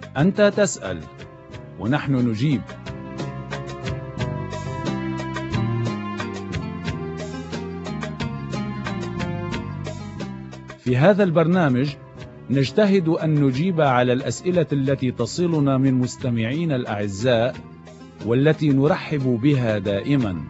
أنت تسأل ونحن نجيب. في هذا البرنامج نجتهد أن نجيب على الأسئلة التي تصلنا من مستمعين الأعزاء والتي نرحب بها دائما.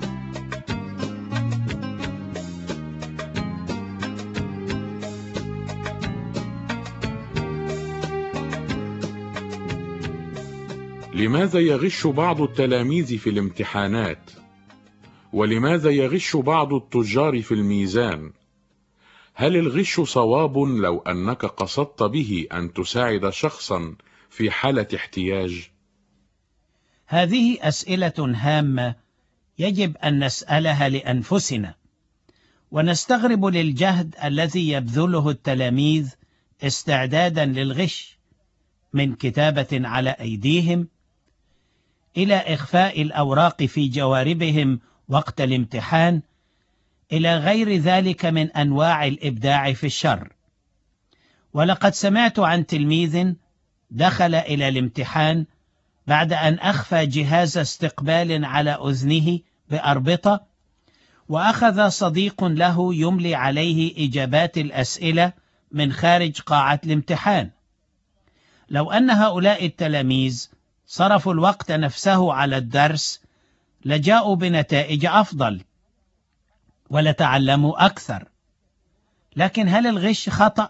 لماذا يغش بعض التلاميذ في الامتحانات؟ ولماذا يغش بعض التجار في الميزان؟ هل الغش صواب لو أنك قصدت به أن تساعد شخصا في حالة احتياج؟ هذه أسئلة هامة يجب أن نسألها لأنفسنا، ونستغرب للجهد الذي يبذله التلاميذ استعدادا للغش، من كتابة على أيديهم إلى إخفاء الأوراق في جواربهم وقت الامتحان، إلى غير ذلك من أنواع الإبداع في الشر. ولقد سمعت عن تلميذ دخل إلى الامتحان بعد أن أخفى جهاز استقبال على أذنه بأربطة، وأخذ صديق له يملي عليه إجابات الأسئلة من خارج قاعة الامتحان. لو أن هؤلاء التلاميذ صرفوا الوقت نفسه على الدرس لجاءوا بنتائج أفضل ولتعلموا أكثر. لكن هل الغش خطأ؟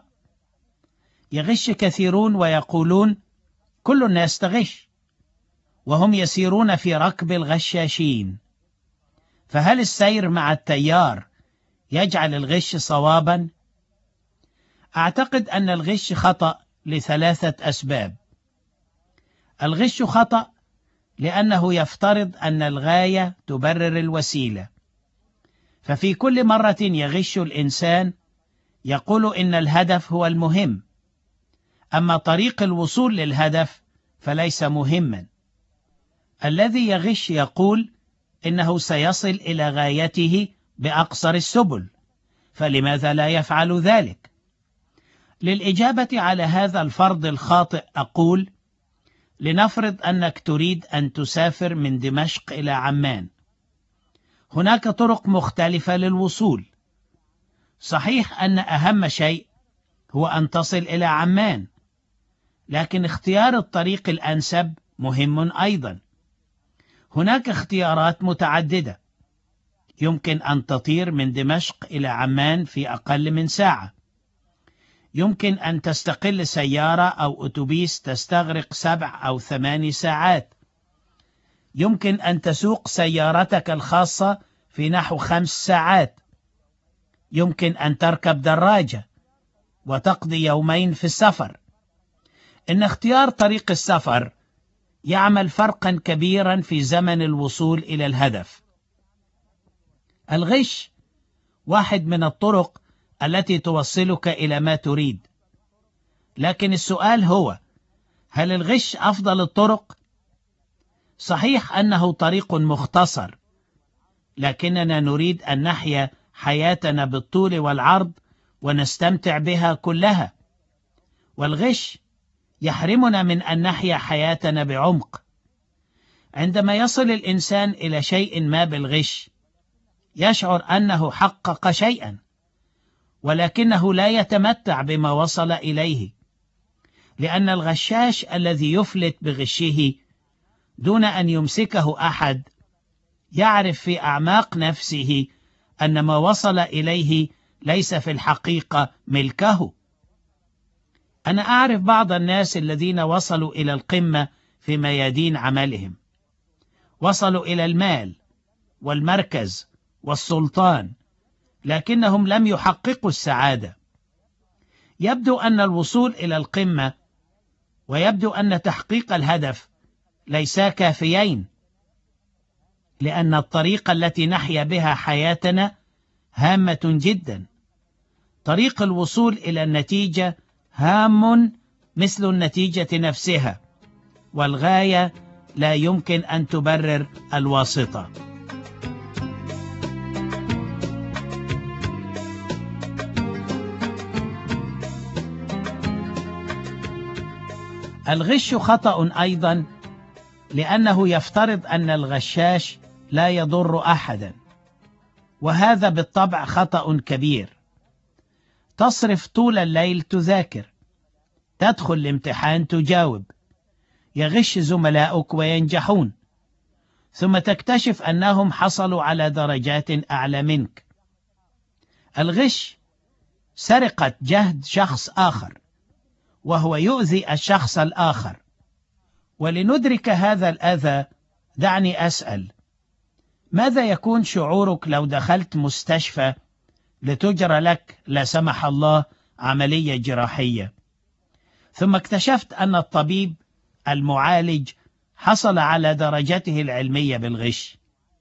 يغش كثيرون ويقولون كل الناس تغش، وهم يسيرون في ركب الغشاشين. فهل السير مع التيار يجعل الغش صوابا؟ أعتقد أن الغش خطأ لثلاثة أسباب. الغش خطأ لأنه يفترض أن الغاية تبرر الوسيلة، ففي كل مرة يغش الإنسان يقول إن الهدف هو المهم، أما طريق الوصول للهدف فليس مهما. الذي يغش يقول إنه سيصل إلى غايته بأقصر السبل، فلماذا لا يفعل ذلك؟ للإجابة على هذا الفرض الخاطئ أقول: لنفرض أنك تريد أن تسافر من دمشق إلى عمان. هناك طرق مختلفة للوصول. صحيح أن أهم شيء هو أن تصل إلى عمان، لكن اختيار الطريق الأنسب مهم أيضا. هناك اختيارات متعددة. يمكن أن تطير من دمشق إلى عمان في أقل من ساعة. يمكن أن تستقل سيارة أو أتوبيس تستغرق 7 أو 8 ساعات. يمكن أن تسوق سيارتك الخاصة في نحو 5 ساعات. يمكن أن تركب دراجة وتقضي يومين في السفر. إن اختيار طريق السفر يعمل فرقا كبيرا في زمن الوصول إلى الهدف. الغش واحد من الطرق التي توصلك إلى ما تريد، لكن السؤال هو: هل الغش أفضل الطرق؟ صحيح أنه طريق مختصر، لكننا نريد أن نحيا حياتنا بالطول والعرض ونستمتع بها كلها، والغش يحرمنا من أن نحيا حياتنا بعمق. عندما يصل الإنسان إلى شيء ما بالغش يشعر أنه حقق شيئا، ولكنه لا يتمتع بما وصل إليه، لأن الغشاش الذي يفلت بغشه دون أن يمسكه أحد يعرف في أعماق نفسه أن ما وصل إليه ليس في الحقيقة ملكه. أنا أعرف بعض الناس الذين وصلوا إلى القمة في ميادين عملهم، وصلوا إلى المال والمركز والسلطان، لكنهم لم يحققوا السعادة. يبدو أن الوصول إلى القمة ويبدو أن تحقيق الهدف ليسا كافيين، لأن الطريقة التي نحيا بها حياتنا هامة جدا. طريق الوصول إلى النتيجة هام مثل النتيجة نفسها، والغاية لا يمكن أن تبرر الواسطة. الغش خطأ أيضا لأنه يفترض أن الغشاش لا يضر أحدا، وهذا بالطبع خطأ كبير. تصرف طول الليل تذاكر، تدخل الامتحان تجاوب، يغش زملاؤك وينجحون، ثم تكتشف أنهم حصلوا على درجات أعلى منك. الغش سرقة جهد شخص آخر، وهو يؤذي الشخص الآخر. ولندرك هذا الأذى دعني أسأل: ماذا يكون شعورك لو دخلت مستشفى لتجرى لك لا سمح الله عملية جراحية، ثم اكتشفت أن الطبيب المعالج حصل على درجته العلمية بالغش؟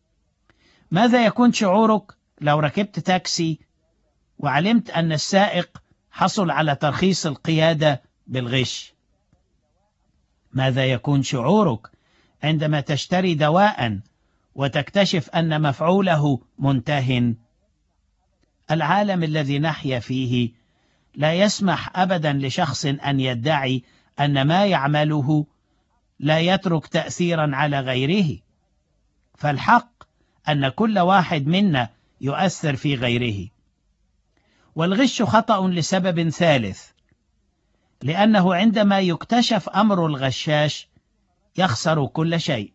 ماذا يكون شعورك لو ركبت تاكسي وعلمت أن السائق حصل على ترخيص القيادة بالغش؟ ماذا يكون شعورك عندما تشتري دواء وتكتشف أن مفعوله منتهٍ؟ العالم الذي نحيا فيه لا يسمح أبدا لشخص أن يدعي أن ما يعمله لا يترك تأثيرا على غيره، فالحق أن كل واحد منا يؤثر في غيره. والغش خطأ لسبب ثالث، لأنه عندما يكتشف أمر الغشاش يخسر كل شيء.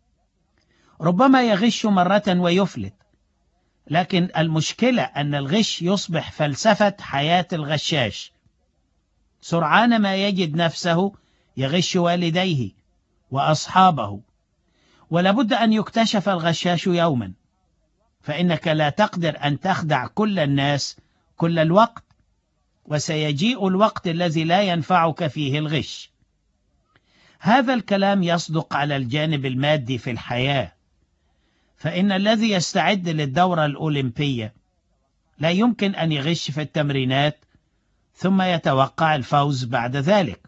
ربما يغش مرة ويفلت، لكن المشكلة أن الغش يصبح فلسفة حياة الغشاش. سرعان ما يجد نفسه يغش والديه وأصحابه، ولابد أن يكتشف الغشاش يوما، فإنك لا تقدر أن تخدع كل الناس كل الوقت، وسيجيء الوقت الذي لا ينفعك فيه الغش. هذا الكلام يصدق على الجانب المادي في الحياة، فإن الذي يستعد للدورة الأولمبية لا يمكن أن يغش في التمرينات ثم يتوقع الفوز بعد ذلك.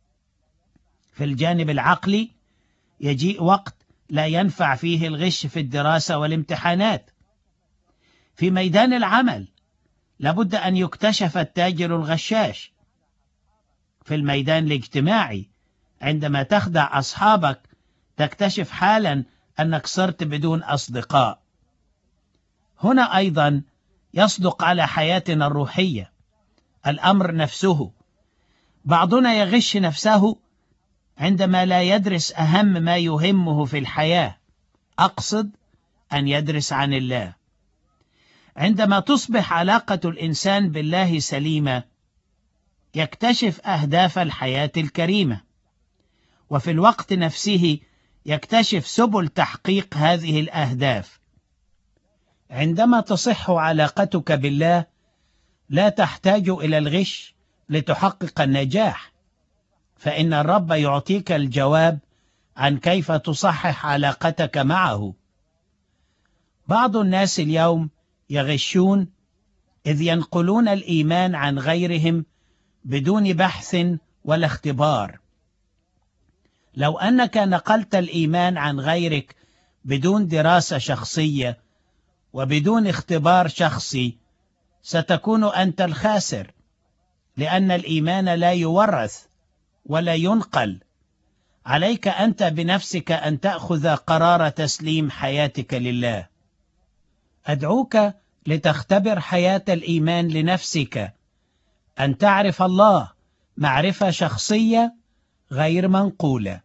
في الجانب العقلي يجيء وقت لا ينفع فيه الغش في الدراسة والامتحانات. في ميدان العمل لابد أن يكتشف التاجر الغشاش. في الميدان الاجتماعي عندما تخدع أصحابك تكتشف حالا أنك صرت بدون أصدقاء. هنا أيضا يصدق على حياتنا الروحية الأمر نفسه. بعضنا يغش نفسه عندما لا يدرس أهم ما يهمه في الحياة، أقصد أن يدرس عن الله. عندما تصبح علاقة الإنسان بالله سليمة يكتشف أهداف الحياة الكريمة، وفي الوقت نفسه يكتشف سبل تحقيق هذه الأهداف. عندما تصح علاقتك بالله لا تحتاج إلى الغش لتحقق النجاح، فإن الرب يعطيك الجواب عن كيف تصحح علاقتك معه. بعض الناس اليوم يغشون إذ ينقلون الإيمان عن غيرهم بدون بحث ولا اختبار. لو أنك نقلت الإيمان عن غيرك بدون دراسة شخصية وبدون اختبار شخصي ستكون أنت الخاسر، لأن الإيمان لا يورث ولا ينقل. عليك أنت بنفسك أن تأخذ قرار تسليم حياتك لله. أدعوك لتختبر حياة الإيمان لنفسك، أن تعرف الله معرفة شخصية غير منقولة.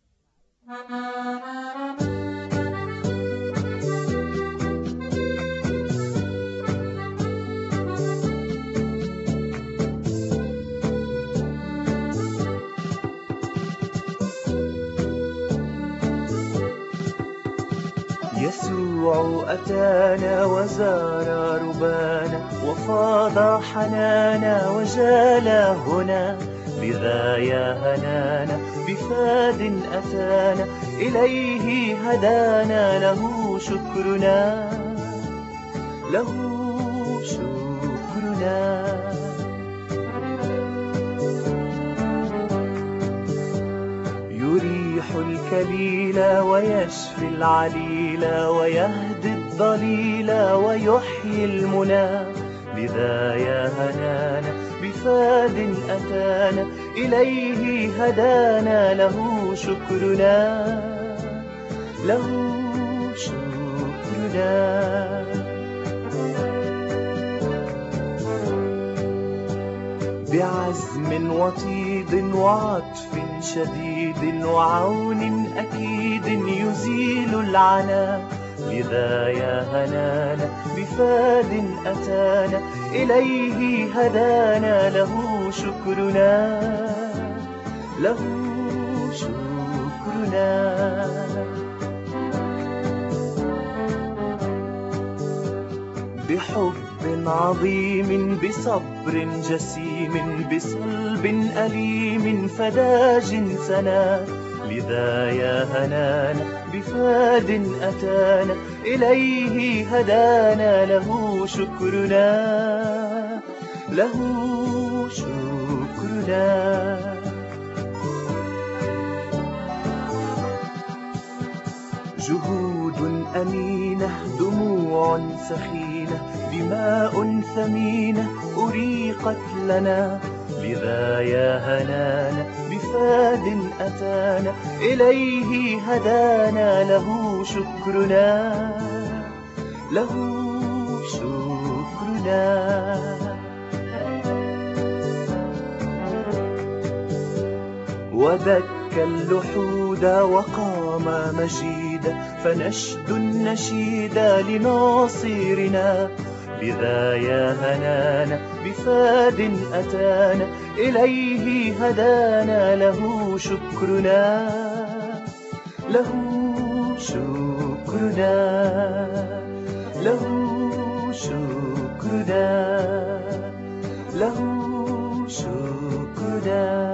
يسوع أتانا وزار ربانا وفاض حنانا وجال هنا، لذا يا هنانا بفاد أتانا إليه هدانا، له شكرنا له شكرنا. يريح الكليل ويشفي العليل ويهدي الضليل ويحيي المنى، لذا يا هنانا بفاد أتانا إليه هدانا له شكرنا له شكرنا. بعزم وطيد وعطف شديد وعون أكيد يزيل العنا، لذا يا هنانا بفاد أتانا إليه هدانا له شكرنا له شكرنا. بحب عظيم بصبر جسيم بصلب أليم فدا جنسنا، لذا يا هنانا بفاد أتانا إليه هدانا له شكرنا له شكرنا. جهود أمينة دموع سخينة دماء ثمينة أريقت لنا، لذا يا هنانا بفاد أتانا إليه هدانا له شكرنا له شكرنا. ودك اللحود وقام مجيدا فنشد النشيد لناصرنا، لذا يا هنانا بفاد أتانا إليه هدانا له شكرنا له شكرنا له شكرنا له شكرنا.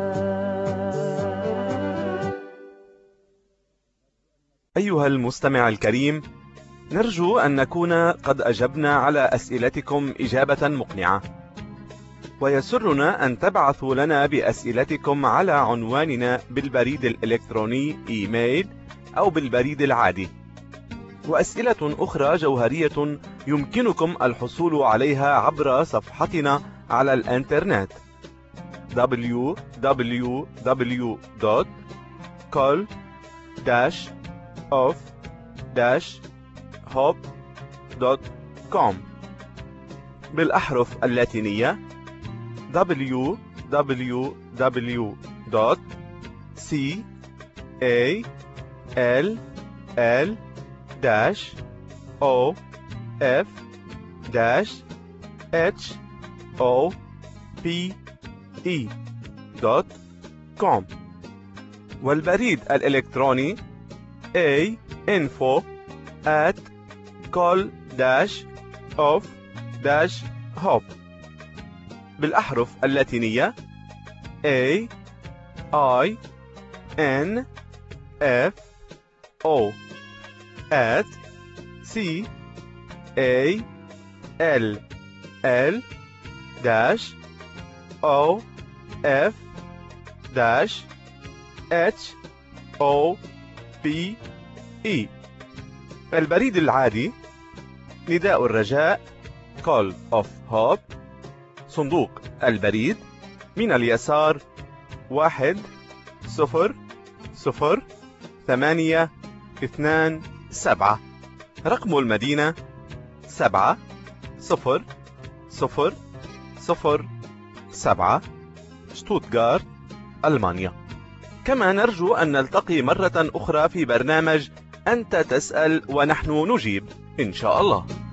أيها المستمع الكريم، نرجو أن نكون قد أجبنا على أسئلتكم إجابة مقنعة، ويسرنا أن تبعثوا لنا بأسئلتكم على عنواننا بالبريد الإلكتروني إيميل أو بالبريد العادي. وأسئلة أخرى جوهرية يمكنكم الحصول عليها عبر صفحتنا على الإنترنت www.call-of-hope.com بالأحرف اللاتينية call-of-hope.com والبريد الإلكتروني info@call-of-hope بالأحرف اللاتينية AINF@call-of-hope. البريد العادي نداء الرجاء Call of Hope، صندوق البريد من اليسار 1002827، رقم المدينة 70007، شتوتغارت، ألمانيا. كما نرجو أن نلتقي مرة أخرى في برنامج أنت تسأل ونحن نجيب إن شاء الله.